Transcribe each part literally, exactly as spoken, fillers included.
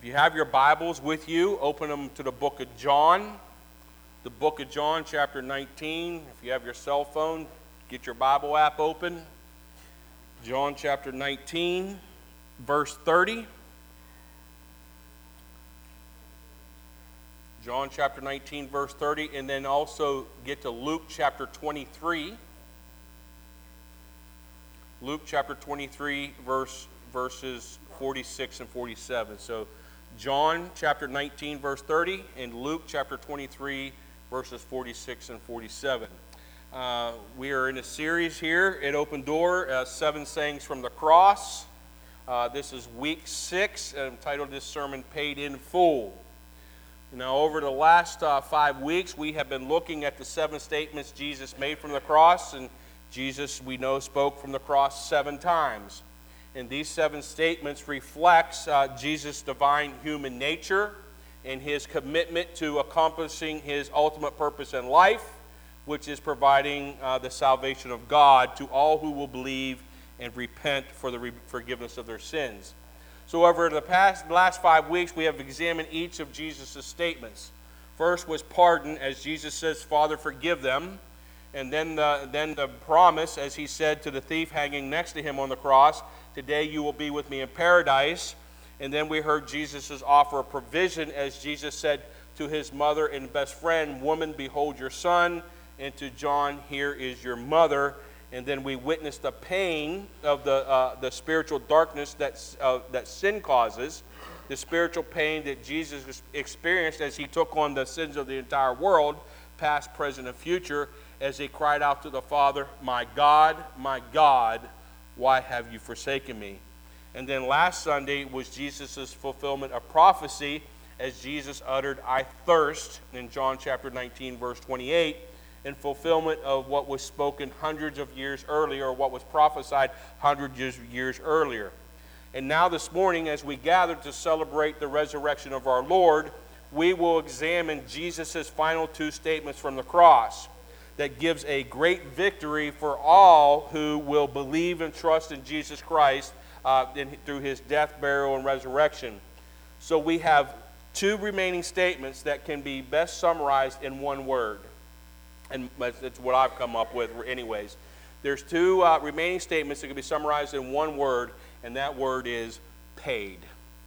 you have your Bibles with you, open them to the book of John. The book of John, chapter nineteen. If you have your cell phone, get your Bible app open. John chapter nineteen, verse thirty. John chapter nineteen, verse thirty. And then also get to Luke chapter twenty-three. Luke chapter twenty-three, verse, verses forty-six and forty-seven. So John chapter nineteen, verse thirty, and Luke chapter twenty-three, verses forty-six and forty-seven. Uh, we are in a series here at Open Door, uh, Seven Sayings from the Cross. Uh, this is week six, and I've titled this sermon, Paid in Full. Now, over the last uh, five weeks, we have been looking at the seven statements Jesus made from the cross, and Jesus, we know, spoke from the cross seven times. And these seven statements reflects uh, Jesus' divine human nature and his commitment to accomplishing his ultimate purpose in life, which is providing uh, the salvation of God to all who will believe and repent for the re- forgiveness of their sins. So over the past last five weeks, we have examined each of Jesus' statements. First was pardon, as Jesus says, Father, forgive them. And then the, then the promise, as he said to the thief hanging next to him on the cross, today you will be with me in paradise. And then we heard Jesus' offer of provision, as Jesus said to his mother and best friend, woman, behold your son. And to John, here is your mother. And then we witnessed the pain of the, uh, the spiritual darkness that, uh, that sin causes, the spiritual pain that Jesus experienced as he took on the sins of the entire world, past, present, and future, as he cried out to the Father, my God, my God, why have you forsaken me? And then last Sunday was Jesus' fulfillment of prophecy, as Jesus uttered, I thirst, in John chapter nineteen, verse twenty-eight, in fulfillment of what was spoken hundreds of years earlier, or what was prophesied hundreds of years earlier. And now this morning, as we gather to celebrate the resurrection of our Lord, we will examine Jesus' final two statements from the cross that gives a great victory for all who will believe and trust in Jesus Christ uh, in, through his death, burial, and resurrection. So we have two remaining statements that can be best summarized in one word. And that's what I've come up with anyways. There's two uh, remaining statements that can be summarized in one word, and that word is paid.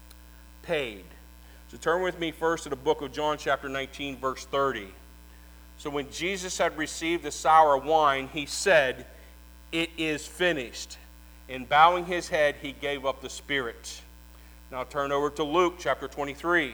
Paid. So turn with me first to the book of John chapter nineteen, verse thirty. So when Jesus had received the sour wine, he said, it is finished. And bowing his head, he gave up the spirit. Now turn over to Luke chapter twenty-three.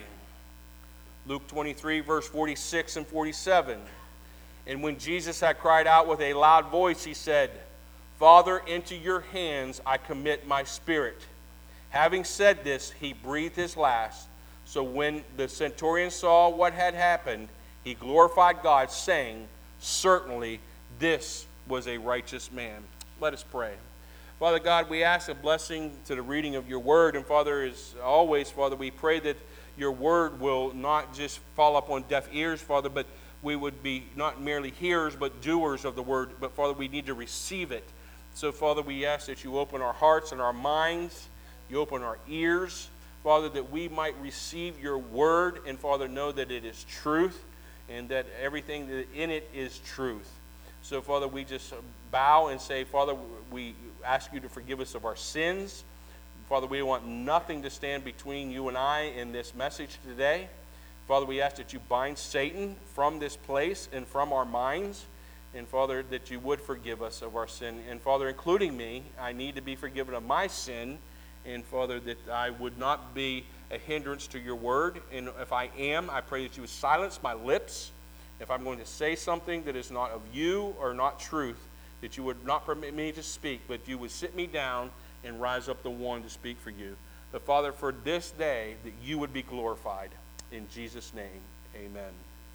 Luke twenty-three, verse forty-six and forty-seven. And when Jesus had cried out with a loud voice, he said, Father, into your hands I commit my spirit. Having said this, he breathed his last. So when the centurion saw what had happened, he glorified God, saying, certainly this was a righteous man. Let us pray. Father God, we ask a blessing to the reading of your word. And Father, as always, Father, we pray that your word will not just fall upon deaf ears, Father, but we would be not merely hearers, but doers of the word. But Father, we need to receive it. So Father, we ask that you open our hearts and our minds, you open our ears, Father, that we might receive your word, and Father, know that it is truth, and that everything that in it is truth. So, Father, we just bow and say, Father, we ask you to forgive us of our sins. Father, we want nothing to stand between you and I in this message today. Father, we ask that you bind Satan from this place and from our minds. And, Father, that you would forgive us of our sin. And, Father, including me, I need to be forgiven of my sin. And, Father, that I would not be a hindrance to your word. And if I am, I pray that you would silence my lips. If I'm going to say something that is not of you or not truth, that you would not permit me to speak, but you would sit me down and rise up the one to speak for you. But Father, for this day, that you would be glorified. In Jesus' name, amen.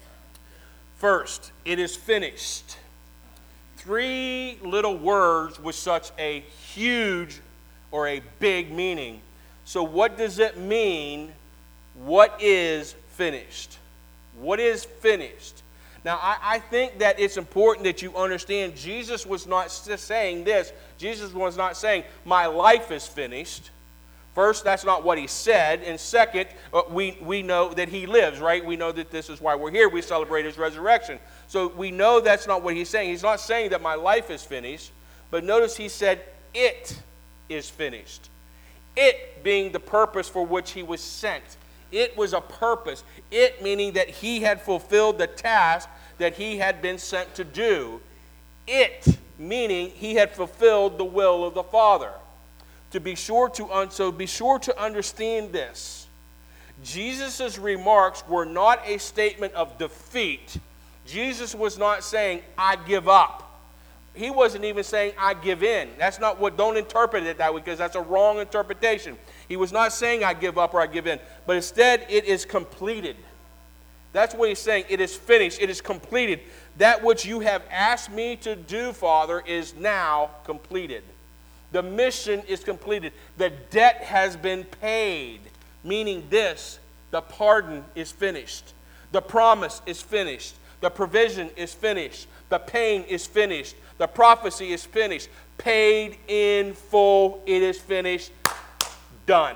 First, it is finished. Three little words with such a huge or a big meaning. So what does it mean? What is finished? What is finished? Now, I, I think that it's important that you understand Jesus was not saying this. Jesus was not saying, my life is finished. First, that's not what he said. And second, uh, we, we know that he lives, right? We know that this is why we're here. We celebrate his resurrection. So we know that's not what he's saying. He's not saying that my life is finished. But notice he said, it is finished. It being the purpose for which he was sent. It was a purpose. It meaning that he had fulfilled the task that he had been sent to do. It meaning he had fulfilled the will of the Father. To be sure to un- so be sure to understand this. Jesus' remarks were not a statement of defeat. Jesus was not saying, I give up. He wasn't even saying, I give in. That's not what, don't interpret it that way, because that's a wrong interpretation. He was not saying, I give up or I give in, but instead, it is completed. That's what he's saying. It is finished. It is completed. That which you have asked me to do, Father, is now completed. The mission is completed. The debt has been paid, meaning this, the pardon is finished. The promise is finished. The provision is finished. The pain is finished. The prophecy is finished. Paid in full. It is finished. Done.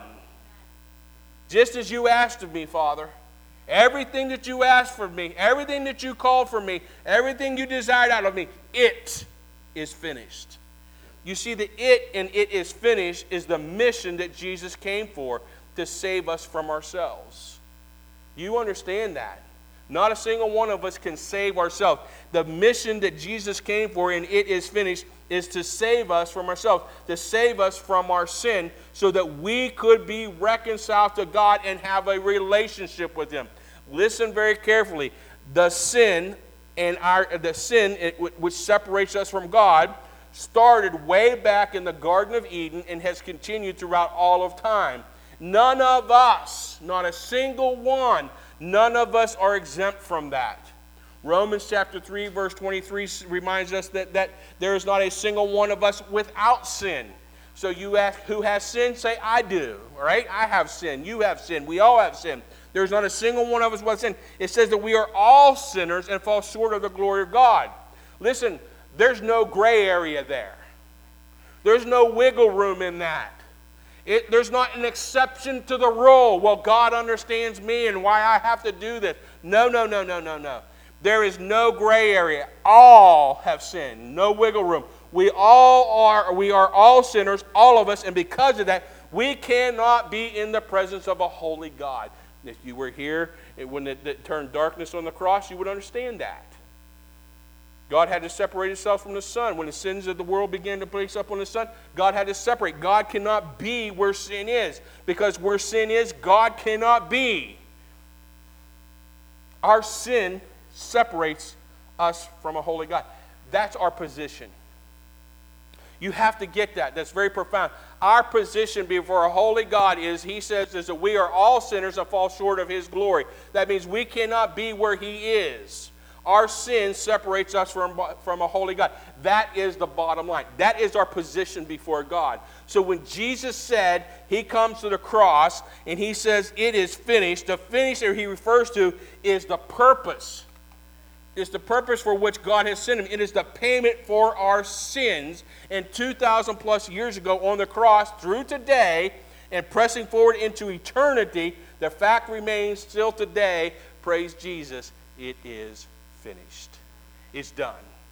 Just as you asked of me, Father, everything that you asked for me, everything that you called for me, everything you desired out of me, it is finished. You see, the it and it is finished is the mission that Jesus came for, to save us from ourselves. You understand that? Not a single one of us can save ourselves. The mission that Jesus came for, and it is finished, is to save us from ourselves, to save us from our sin, so that we could be reconciled to God and have a relationship with Him. Listen very carefully. The sin and our the sin which separates us from God started way back in the Garden of Eden and has continued throughout all of time. None of us, not a single one, none of us are exempt from that. Romans chapter three, verse twenty-three reminds us that, that there is not a single one of us without sin. So you ask, who has sin? Say, I do. All right? I have sin. You have sin. We all have sin. There's not a single one of us without sin. It says that we are all sinners and fall short of the glory of God. Listen, there's no gray area there. There's no wiggle room in that. It, there's not an exception to the rule. Well, God understands me and why I have to do this. No, no, no, no, no, no. There is no gray area. All have sinned. No wiggle room. We all are, we are all sinners, all of us, and because of that, we cannot be in the presence of a holy God. If you were here when it, it turned darkness on the cross, you would understand that. God had to separate Himself from the Son. When the sins of the world began to place up on the Son, God had to separate. God cannot be where sin is, because where sin is, God cannot be. Our sin separates us from a holy God. That's our position. You have to get that. That's very profound. Our position before a holy God is, He says, is that we are all sinners and fall short of His glory. That means we cannot be where He is. Our sin separates us from, from a holy God. That is the bottom line. That is our position before God. So when Jesus said, He comes to the cross and He says, it is finished, the finish that He refers to is the purpose. It's the purpose for which God has sent Him. It is the payment for our sins. And two thousand plus years ago on the cross, through today, and pressing forward into eternity, the fact remains still today, praise Jesus, it is finished. It's done.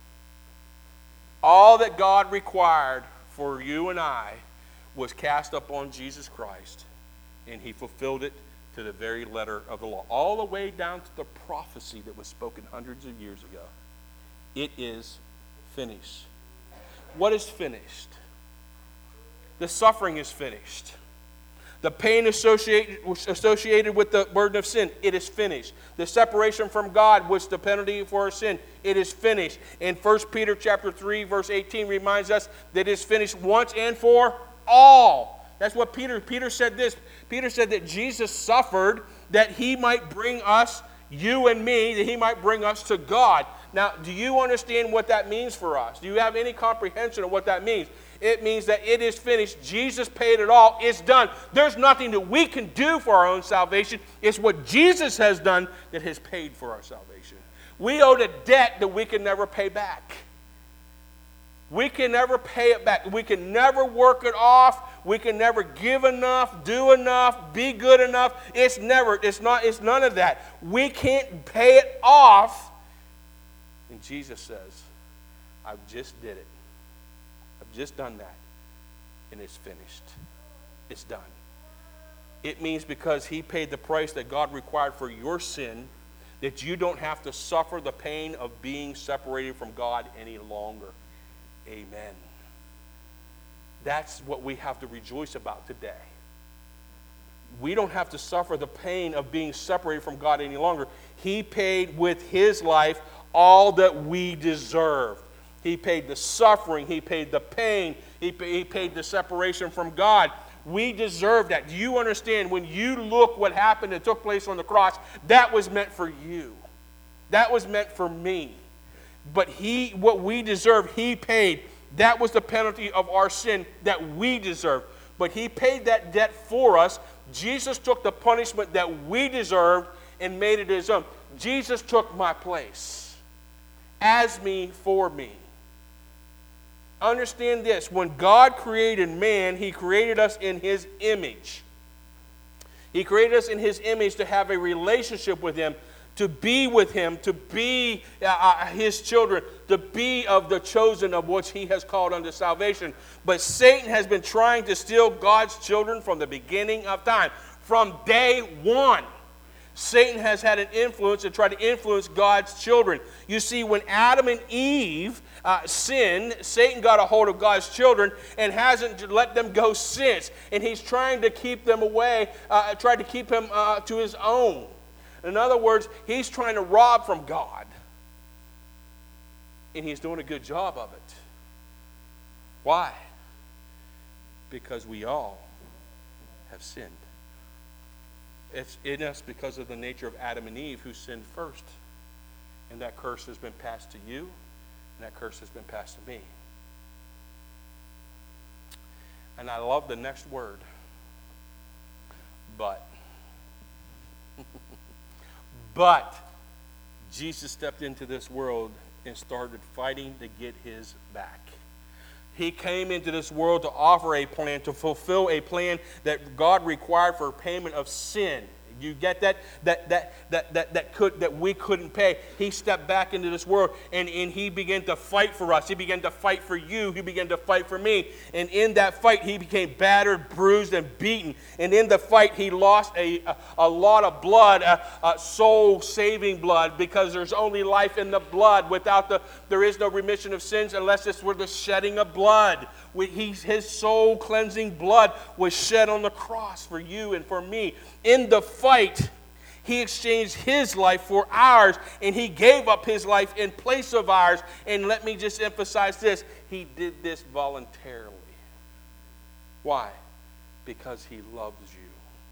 All that God required for you and I was cast upon Jesus Christ, and He fulfilled it to the very letter of the law, all the way down to the prophecy that was spoken hundreds of years ago. It is finished. What is finished? The suffering is finished. The pain associated, associated with the burden of sin, it is finished. The separation from God, which the penalty for our sin, it is finished. And First Peter chapter three, verse eighteen reminds us that it is finished once and for all. That's what Peter, Peter said this. Peter said that Jesus suffered that He might bring us, you and me, that He might bring us to God. Now, do you understand what that means for us? Do you have any comprehension of what that means? It means that it is finished. Jesus paid it all. It's done. There's nothing that we can do for our own salvation. It's what Jesus has done that has paid for our salvation. We owed a debt that we can never pay back. We can never pay it back. We can never work it off. We can never give enough, do enough, be good enough. It's never, it's not, it's none of that. We can't pay it off. And Jesus says, I've just did it. I've just done that. And it's finished. It's done. It means because he paid the price that God required for your sin, that you don't have to suffer the pain of being separated from God any longer. Amen. That's what we have to rejoice about today. We don't have to suffer the pain of being separated from God any longer. He paid with his life all that we deserved. He paid the suffering. He paid the pain. He paid the separation from God. We deserve that. Do you understand? When you look what happened that took place on the cross, that was meant for you. That was meant for me. But he, what we deserve, he paid. That was the penalty of our sin that we deserved. But he paid that debt for us. Jesus took the punishment that we deserved and made it his own. Jesus took my place as me, for me. Understand this. When God created man, he created us in his image. He created us in his image to have a relationship with him, to be with him, to be uh, his children, to be of the chosen of which he has called unto salvation. But Satan has been trying to steal God's children from the beginning of time. From day one, Satan has had an influence and tried to influence God's children. You see, when Adam and Eve uh, sinned, Satan got a hold of God's children and hasn't let them go since. And he's trying to keep them away, uh, tried to keep them uh, to his own. In other words, he's trying to rob from God. And he's doing a good job of it. Why? Because we all have sinned. It's in us because of the nature of Adam and Eve, who sinned first. And that curse has been passed to you, and that curse has been passed to me. And I love the next word, but. But Jesus stepped into this world and started fighting to get his back. He came into this world to offer a plan, to fulfill a plan that God required for payment of sin. You get that? That that that that that could that we couldn't pay. He stepped back into this world and, and he began to fight for us. He began to fight for you. He began to fight for me. And in that fight, he became battered, bruised, and beaten. And in the fight, he lost a a, a lot of blood, a, a soul-saving blood, because there's only life in the blood. Without the, there is no remission of sins unless it's with the shedding of blood. We, he, his soul-cleansing blood was shed on the cross for you and for me. In the fight, he exchanged his life for ours, and he gave up his life in place of ours. And let me just emphasize this. He did this voluntarily. Why? Because he loves you.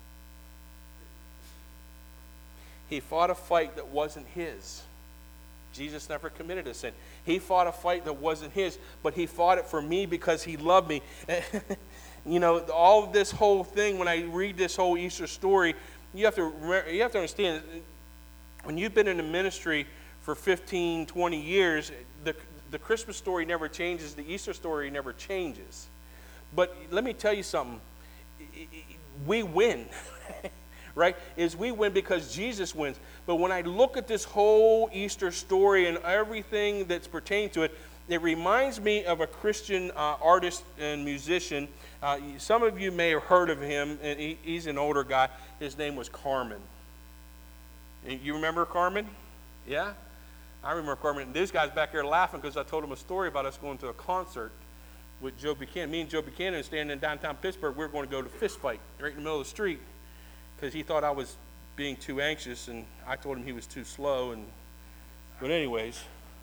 He fought a fight that wasn't his. Jesus never committed a sin. He fought a fight that wasn't his, but he fought it for me because he loved me. You know, all of this whole thing, when I read this whole Easter story, you have to you have to understand, when you've been in the ministry for fifteen, twenty years, the, the Christmas story never changes, the Easter story never changes. But let me tell you something, we win. Right? Is we win because Jesus wins. But when I look at this whole Easter story and everything that's pertaining to it, it reminds me of a Christian uh, artist and musician. Uh, some of you may have heard of him, and he, he's an older guy. His name was Carmen. You remember Carmen? Yeah? I remember Carmen. This guy's back here laughing because I told him a story about us going to a concert with Joe Buchanan. Me and Joe Buchanan are standing in downtown Pittsburgh. We were going to go to a fist fight right in the middle of the street, because he thought I was being too anxious, and I told him he was too slow. And but anyways,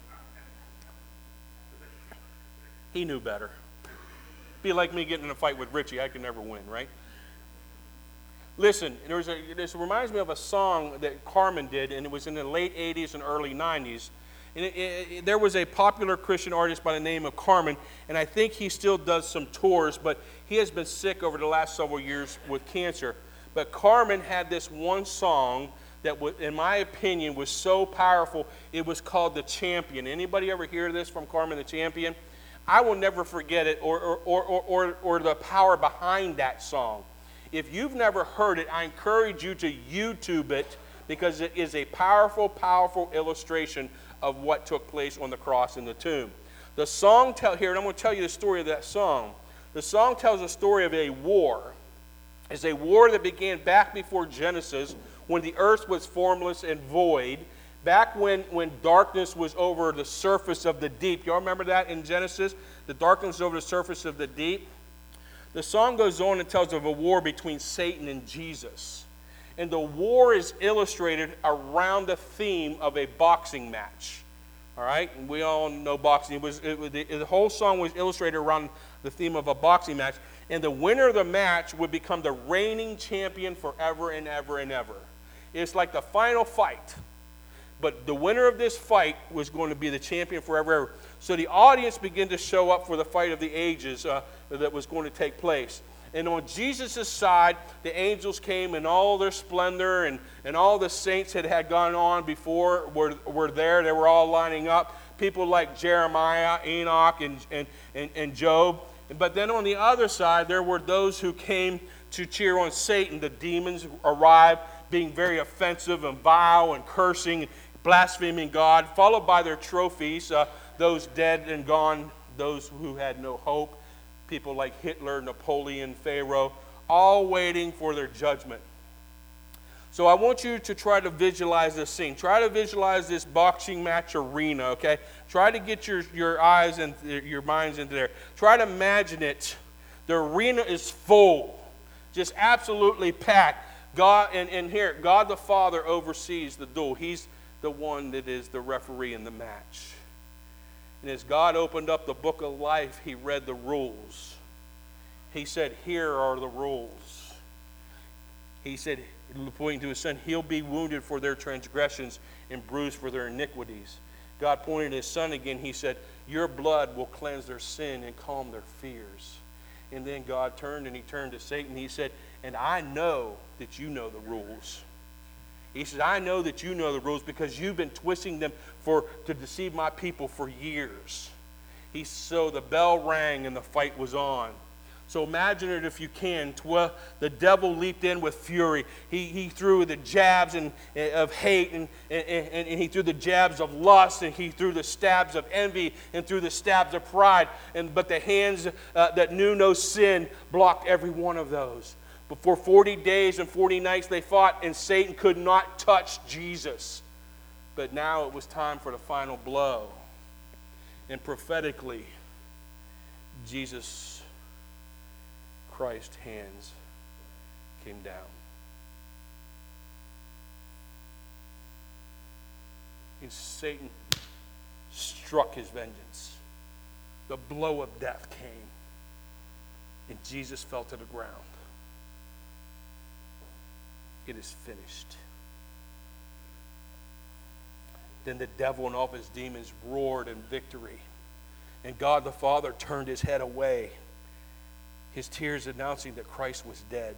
he knew better. Be like me getting in a fight with Richie. I could never win, right? Listen, there's a, this reminds me of a song that Carmen did, and it was in the late eighties and early nineties. And it, it, it, there was a popular Christian artist by the name of Carmen, and I think he still does some tours, but he has been sick over the last several years with cancer. But Carmen had this one song that, in my opinion, was so powerful. It was called The Champion. Anybody ever hear this from Carmen the Champion? I will never forget it, or, or, or, or, or, or the power behind that song. If you've never heard it, I encourage you to YouTube it, because it is a powerful, powerful illustration of what took place on the cross and the tomb. The song tell here, and I'm going to tell you the story of that song. The song tells a story of a war. It's a war that began back before Genesis, when the earth was formless and void, back when, when darkness was over the surface of the deep. Y'all remember that in Genesis? The darkness over the surface of the deep. The song goes on and tells of a war between Satan and Jesus. And the war is illustrated around the theme of a boxing match. All right? And we all know boxing. It was, it, the, the whole song was illustrated around the theme of a boxing match. And the winner of the match would become the reigning champion forever and ever and ever. It's like the final fight. But the winner of this fight was going to be the champion forever and ever. So the audience began to show up for the fight of the ages uh, that was going to take place. And on Jesus' side, the angels came in all their splendor, and, and all the saints that had gone on before were, were there. They were all lining up. People like Jeremiah, Enoch, and, and, and, and Job. But then on the other side, there were those who came to cheer on Satan. The demons arrived, being very offensive and vile and cursing, blaspheming God, followed by their trophies, uh, those dead and gone, those who had no hope. People like Hitler, Napoleon, Pharaoh, all waiting for their judgment. So I want you to try to visualize this scene. Try to visualize this boxing match arena, okay? Try to get your, your eyes and your minds into there. Try to imagine it. The arena is full, just absolutely packed. God, and, and here, God the Father oversees the duel. He's the one that is the referee in the match. And as God opened up the book of life, he read the rules. He said, here are the rules. He said, pointing to his son, he'll be wounded for their transgressions and bruised for their iniquities. God pointed to his son again. He said, your blood will cleanse their sin and calm their fears. And then God turned and he turned to Satan. He said, and I know that you know the rules. He said, I know that you know the rules because you've been twisting them for to deceive my people for years. He, so the bell rang and the fight was on. So imagine it if you can. Tw- the devil leaped in with fury. He, he threw the jabs and, of hate, and, and, and, and he threw the jabs of lust, and he threw the stabs of envy, and threw the stabs of pride. And But the hands uh, that knew no sin blocked every one of those. But for forty days and forty nights they fought, and Satan could not touch Jesus. But now it was time for the final blow. And prophetically, Jesus Christ's hands came down. And Satan struck his vengeance. The blow of death came, and Jesus fell to the ground. It is finished. Then the devil and all of his demons roared in victory. And God the Father turned his head away, his tears announcing that Christ was dead.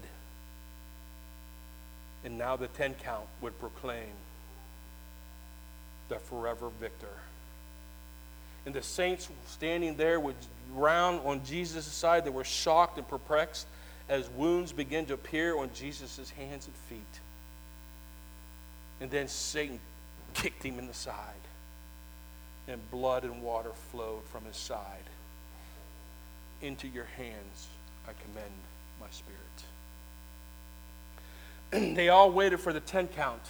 And now the ten count would proclaim the forever victor. And the saints standing there would round on Jesus' side. They were shocked and perplexed as wounds began to appear on Jesus' hands and feet. And then Satan kicked him in the side, and blood and water flowed from his side. Into your hands I commend my spirit. They all waited for the ten count.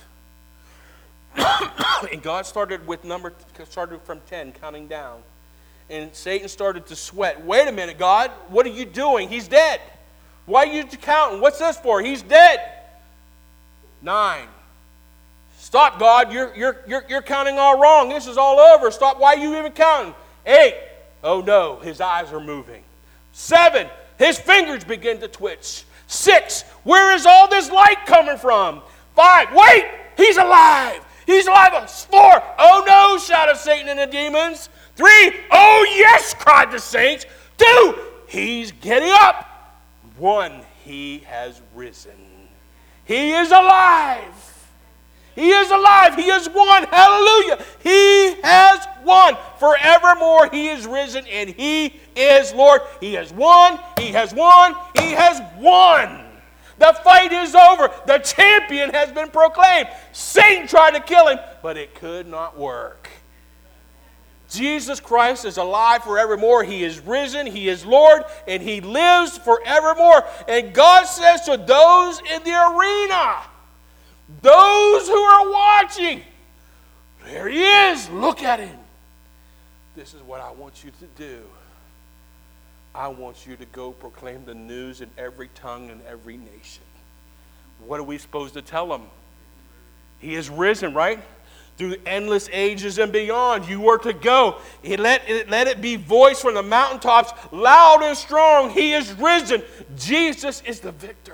And God started with number started from ten, counting down. And Satan started to sweat. Wait a minute, God, what are you doing? He's dead. Why are you counting? What's this for? He's dead. Nine. Stop, God. You're, you're, you're, you're counting all wrong. This is all over. Stop. Why are you even counting? Eight. Oh, no. His eyes are moving. Seven. His fingers begin to twitch. Six. Where is all this light coming from? Five. Wait. He's alive. He's alive. Four. Oh, no, shouted Satan and the demons. Three. Oh, yes, cried the saints. Two. He's getting up. One, he has risen. He is alive. He is alive. He has won. Hallelujah. He has won. Forevermore he is risen and he is Lord. He has won. He has won. He has won. The fight is over. The champion has been proclaimed. Satan tried to kill him, but it could not work. Jesus Christ is alive forevermore. He is risen. He is Lord, and he lives forevermore. And God says to those in the arena, those who are watching, there he is. Look at him. This is what I want you to do. I want you to go proclaim the news in every tongue and every nation. What are we supposed to tell them? He is risen, right? Through endless ages and beyond, you are to go. He let, it, let it be voiced from the mountaintops, loud and strong. He is risen. Jesus is the victor.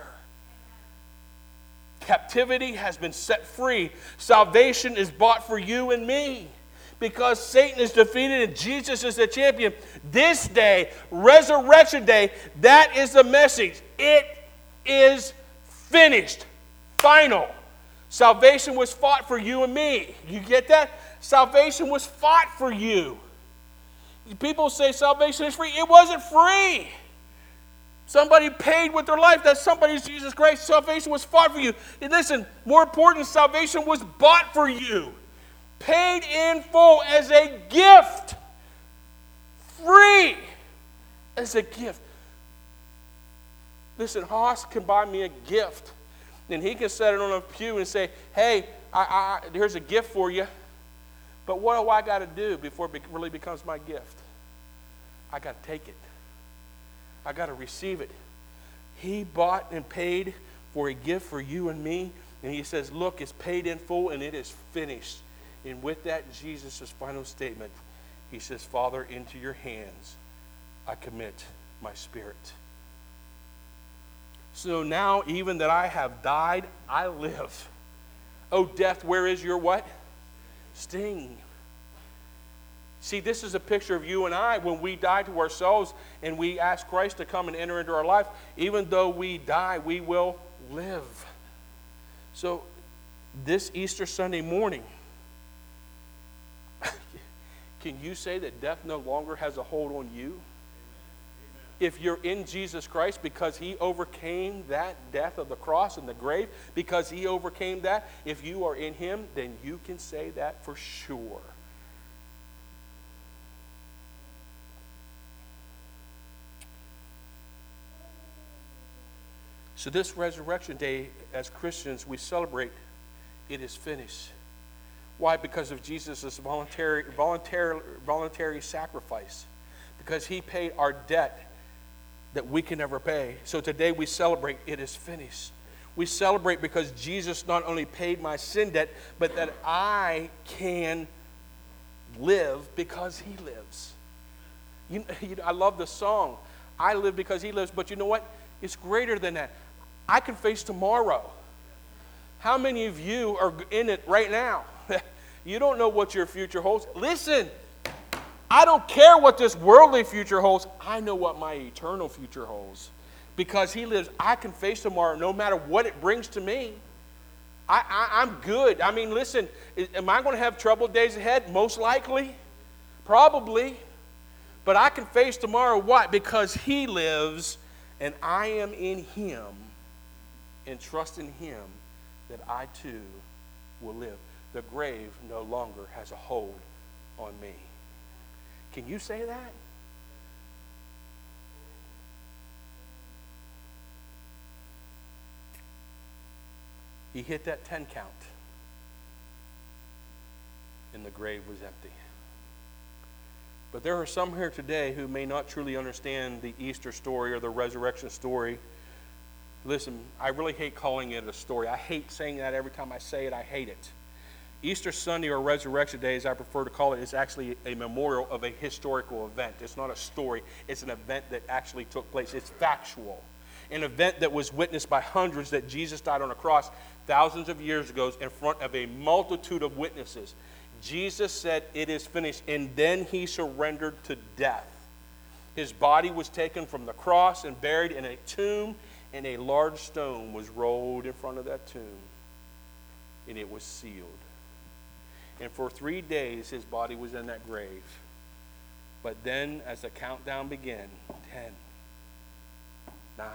Captivity has been set free. Salvation is bought for you and me. Because Satan is defeated and Jesus is the champion. This day, Resurrection Day, that is the message. It is finished. Final. Salvation was fought for you and me. You get that? Salvation was fought for you. People say salvation is free. It wasn't free. Somebody paid with their life. That somebody's Jesus Christ. Salvation was fought for you. And listen, more important, salvation was bought for you. Paid in full as a gift. Free as a gift. Listen, Haas can buy me a gift. And he can set it on a pew and say, hey, I, I, here's a gift for you. But what do I got to do before it really becomes my gift? I got to take it. I got to receive it. He bought and paid for a gift for you and me. And he says, look, it's paid in full and it is finished. And with that, Jesus' final statement, he says, Father, into your hands I commit my spirit. So now, even that I have died, I live. Oh, death, where is your what? Sting. See, this is a picture of you and I when we die to ourselves and we ask Christ to come and enter into our life. Even though we die, we will live. So, this Easter Sunday morning, can you say that death no longer has a hold on you? If you're in Jesus Christ, because he overcame that death of the cross and the grave, because he overcame that, if you are in him, then you can say that for sure. So this Resurrection Day, as Christians, we celebrate it is finished. Why? Because of Jesus' voluntary, voluntary, voluntary sacrifice. Because he paid our debt that we can never pay. So today we celebrate it is finished. We celebrate because Jesus not only paid my sin debt, but that I can live because he lives. You, you, I love the song, I live because he lives, but you know what? It's greater than that. I can face tomorrow. How many of you are in it right now? You don't know what your future holds. Listen, I don't care what this worldly future holds. I know what my eternal future holds. Because he lives, I can face tomorrow no matter what it brings to me. I, I, I'm good. I mean, listen, am I going to have troubled days ahead? Most likely. Probably. But I can face tomorrow. Why? Because he lives and I am in him and trust in him that I too will live. The grave no longer has a hold on me. Can you say that? He hit that ten count, and the grave was empty. But there are some here today who may not truly understand the Easter story or the resurrection story. Listen, I really hate calling it a story. I hate saying that every time I say it. I hate it. Easter Sunday or Resurrection Day, as I prefer to call it, is actually a memorial of a historical event. It's not a story. It's an event that actually took place. It's factual. An event that was witnessed by hundreds, that Jesus died on a cross thousands of years ago in front of a multitude of witnesses. Jesus said, it is finished, and then he surrendered to death. His body was taken from the cross and buried in a tomb, and a large stone was rolled in front of that tomb. and it was sealed. And for three days, his body was in that grave. But then, as the countdown began, ten, nine,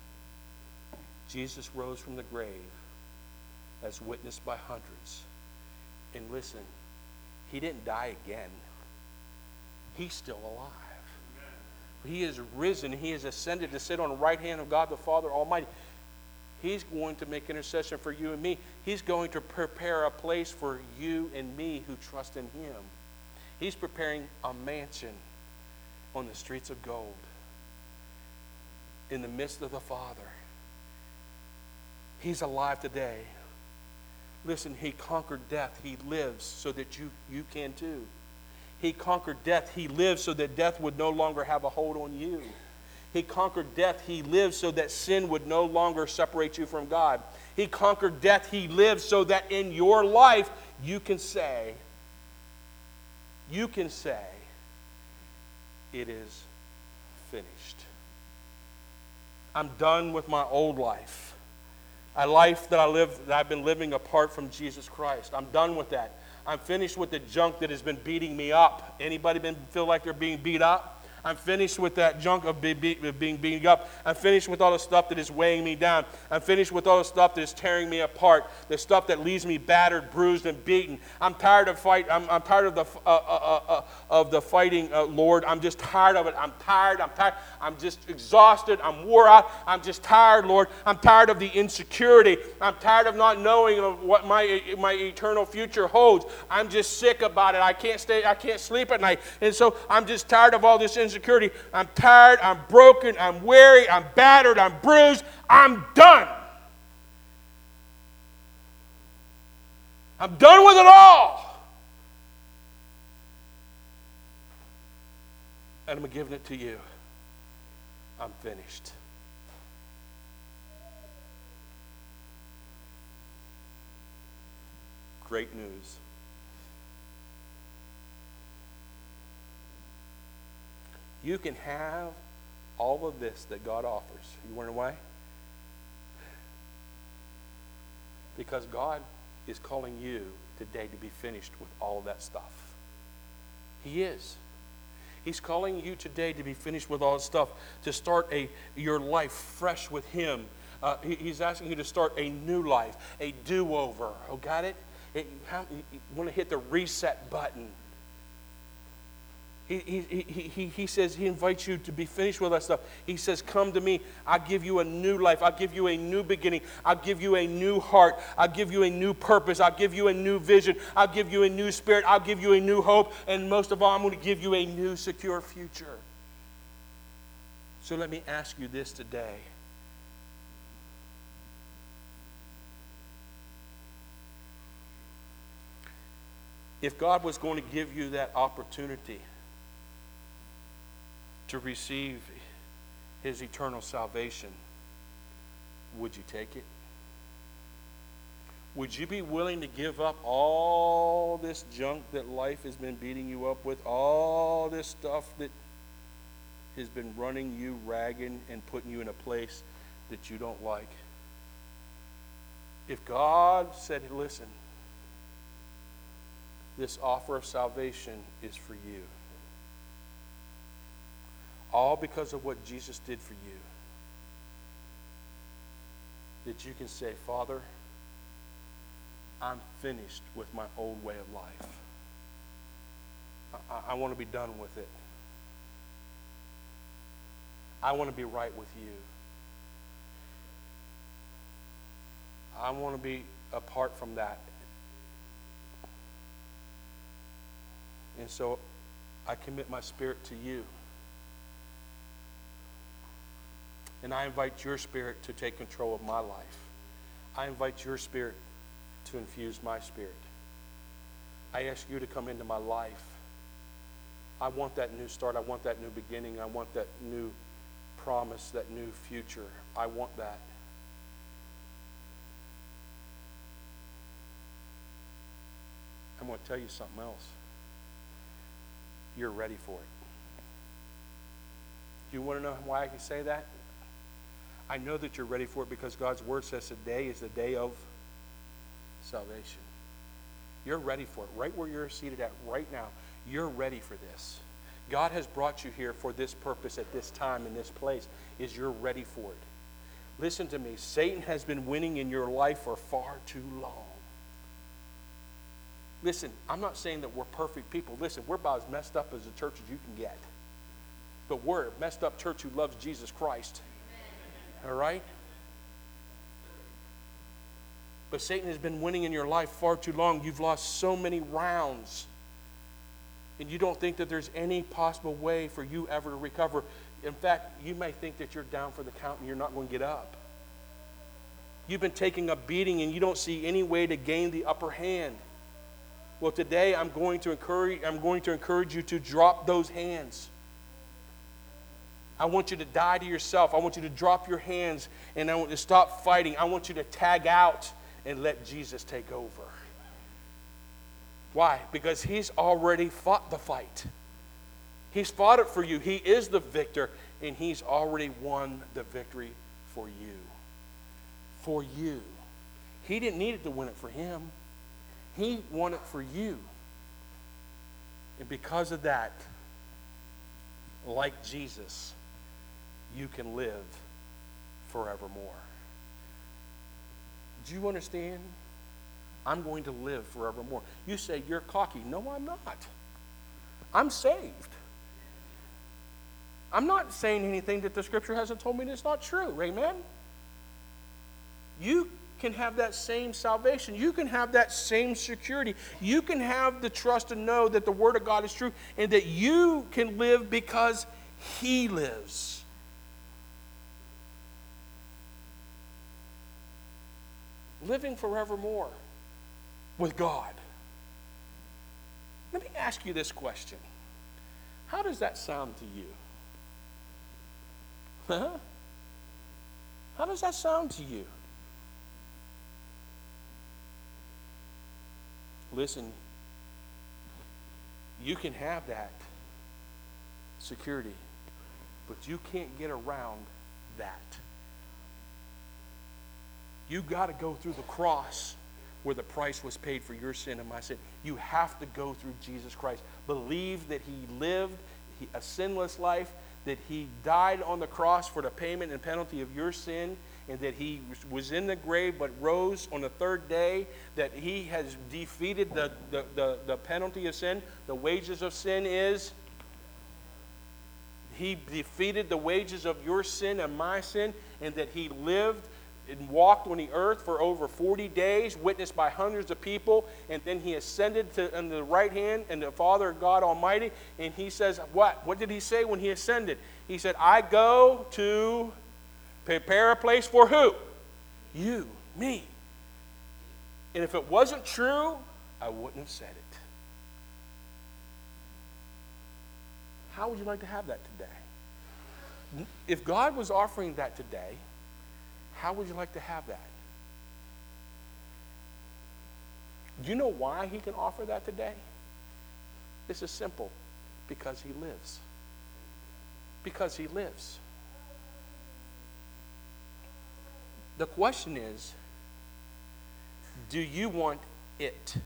Jesus rose from the grave as witnessed by hundreds. And listen, he didn't die again. He's still alive. He is risen. He has ascended to sit on the right hand of God the Father Almighty. He's going to make intercession for you and me. He's going to prepare a place for you and me who trust in him. He's preparing a mansion on the streets of gold in the midst of the Father. He's alive today. Listen, he conquered death. He lives so that you, you can too. He conquered death. He lives so that death would no longer have a hold on you. He conquered death. He lived so that sin would no longer separate you from God. He conquered death. He lived so that in your life you can say, you can say, it is finished. I'm done with my old life. A life that I live, that I've been living apart from Jesus Christ. I'm done with that. I'm finished with the junk that has been beating me up. Anybody been feel like they're being beat up? I'm finished with that junk of be, be, being beaten up. I'm finished with all the stuff that is weighing me down. I'm finished with all the stuff that is tearing me apart. The stuff that leaves me battered, bruised, and beaten. I'm tired of fight. I'm, I'm tired of the uh, uh, uh, of the fighting, uh, Lord. I'm just tired of it. I'm tired. I'm tired. I'm just exhausted. I'm wore out. I'm just tired, Lord. I'm tired of the insecurity. I'm tired of not knowing of what my my eternal future holds. I'm just sick about it. I can't stay. I can't sleep at night, and so I'm just tired of all this insecurity. Security. I'm tired, I'm broken, I'm weary, I'm battered, I'm bruised, I'm done. I'm done with it all. And I'm giving it to you. I'm finished. Great news. You can have all of this that God offers. You wonder why? Because God is calling you today to be finished with all of that stuff. He is. He's calling you today to be finished with all that stuff, to start a your life fresh with Him. Uh, he, he's asking you to start a new life, a do-over. Oh, got it? it how, you want to hit the reset button. He, he, he, he says he invites you to be finished with that stuff. He says, come to me. I'll give you a new life. I'll give you a new beginning. I'll give you a new heart. I'll give you a new purpose. I'll give you a new vision. I'll give you a new spirit. I'll give you a new hope. And most of all, I'm going to give you a new secure future. So let me ask you this today. If God was going to give you that opportunity to receive His eternal salvation, would you take it? Would you be willing to give up all this junk that life has been beating you up with, all this stuff that has been running you ragged and putting you in a place that you don't like? If God said, listen, this offer of salvation is for you, all because of what Jesus did for you, that you can say, Father, I'm finished with my old way of life. I, I want to be done with it. I want to be right with you. I want to be apart from that. And so I commit my spirit to you. And I invite your spirit to take control of my life. I invite your spirit to infuse my spirit. I ask you to come into my life. I want that new start. I want that new beginning. I want that new promise, that new future. I want that. I'm going to tell you something else. You're ready for it. Do you want to know why I can say that? I know that you're ready for it because God's Word says today is the day of salvation. You're ready for it. Right where you're seated at right now, you're ready for this. God has brought you here for this purpose at this time in this place, is you're ready for it. Listen to me. Satan has been winning in your life for far too long. Listen, I'm not saying that we're perfect people. Listen, we're about as messed up as a church as you can get. But we're a messed up church who loves Jesus Christ. All right? But Satan has been winning in your life far too long. You've lost so many rounds. And you don't think that there's any possible way for you ever to recover. In fact, you may think that you're down for the count and you're not going to get up. You've been taking a beating and you don't see any way to gain the upper hand. Well, today I'm going to encourage, I'm going to encourage you to drop those hands. I want you to die to yourself. I want you to drop your hands and I want you to stop fighting. I want you to tag out and let Jesus take over. Why? Because he's already fought the fight. He's fought it for you. He is the victor, and he's already won the victory for you. For you. He didn't need it to win it for him. He won it for you. And because of that, like Jesus, you can live forevermore. Do you understand? I'm going to live forevermore. You say, you're cocky. No, I'm not. I'm saved. I'm not saying anything that the Scripture hasn't told me that's not true. Amen? You can have that same salvation. You can have that same security. You can have the trust to know that the Word of God is true and that you can live because He lives. Living forevermore with God. Let me ask you this question. How does that sound to you? Huh? How does that sound to you? Listen, you can have that security, but you can't get around that. You got to go through the cross where the price was paid for your sin and my sin. You have to go through Jesus Christ. Believe that he lived a sinless life, that he died on the cross for the payment and penalty of your sin, and that he was in the grave but rose on the third day, that he has defeated the, the, the, the penalty of sin. The wages of sin is, he defeated the wages of your sin and my sin, and that he lived and walked on the earth for over forty days, witnessed by hundreds of people, and then he ascended to on the right hand and the Father God Almighty, and he says, what? What did he say when he ascended? He said, I go to prepare a place for who? You, me. And if it wasn't true, I wouldn't have said it. How would you like to have that today? If God was offering that today, how would you like to have that? Do you know why he can offer that today? This is simple. Because he lives. Because he lives. The question is, do you want it?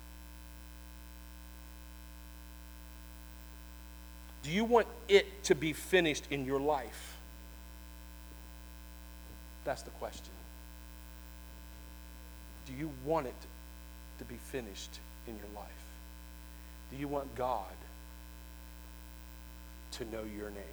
Do you want it to be finished in your life? That's the question. Do you want it to be finished in your life? Do you want God to know your name?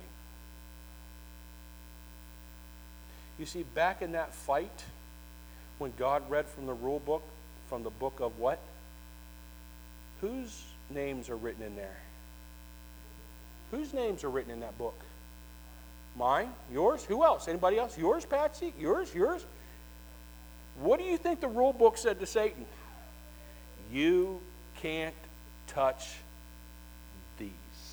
You see, back in that fight, when God read from the rule book, from the book of what? Whose names are written in there? Whose names are written in that book? Mine? Yours? Who else? Anybody else? Yours, Patsy? Yours? Yours? What do you think the rule book said to Satan? You can't touch these.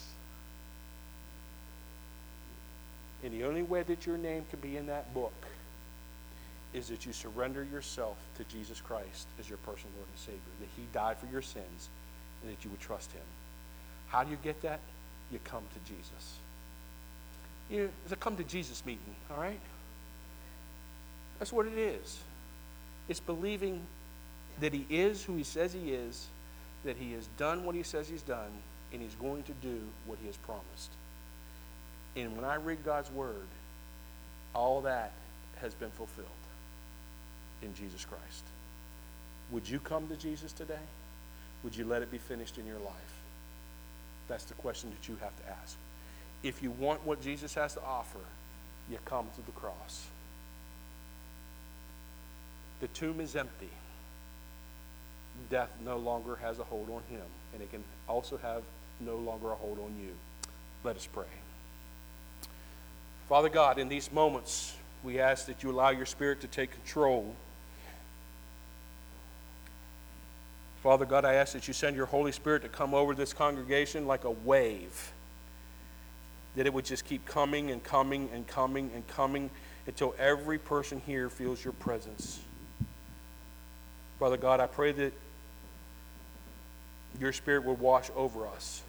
And the only way that your name can be in that book is that you surrender yourself to Jesus Christ as your personal Lord and Savior, that he died for your sins, and that you would trust him. How do you get that? You come to Jesus. You, it's a come to Jesus meeting, all right? That's what it is. It's believing that he is who he says he is, that he has done what he says he's done, and he's going to do what he has promised. And when I read God's word, all that has been fulfilled in Jesus Christ. Would you come to Jesus today? Would you let it be finished in your life? That's the question that you have to ask. If you want what Jesus has to offer, you come to the cross. The tomb is empty. Death no longer has a hold on him, and it can also have no longer a hold on you. Let us pray. Father God, in these moments, we ask that you allow your Spirit to take control. Father God, I ask that you send your Holy Spirit to come over this congregation like a wave, that it would just keep coming and coming and coming and coming until every person here feels your presence. Father God, I pray that your Spirit will wash over us.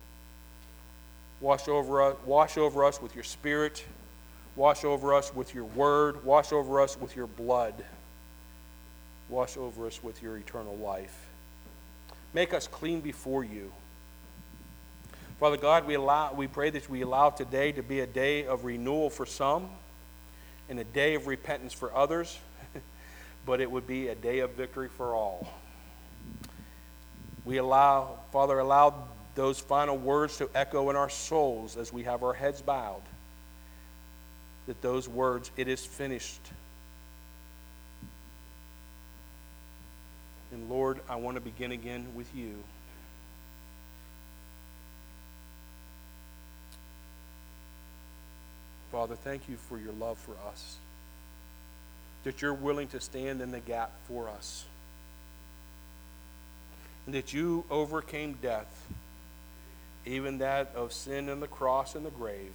Wash over us, wash over us with your Spirit. Wash over us with your word. Wash over us with your blood. Wash over us with your eternal life. Make us clean before you. Father God, we allow, we pray that we allow today to be a day of renewal for some and a day of repentance for others, but it would be a day of victory for all. We allow, Father, allow those final words to echo in our souls as we have our heads bowed, that those words, "It is finished." And Lord, I want to begin again with you. Father, thank you for your love for us, that you're willing to stand in the gap for us, and that you overcame death, even that of sin and the cross and the grave,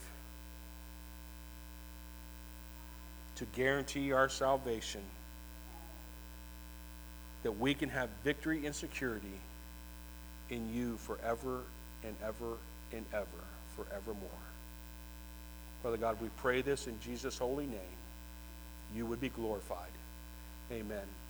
to guarantee our salvation, that we can have victory and security in you forever and ever and ever, forevermore. Father God, we pray this in Jesus' holy name. You would be glorified. Amen.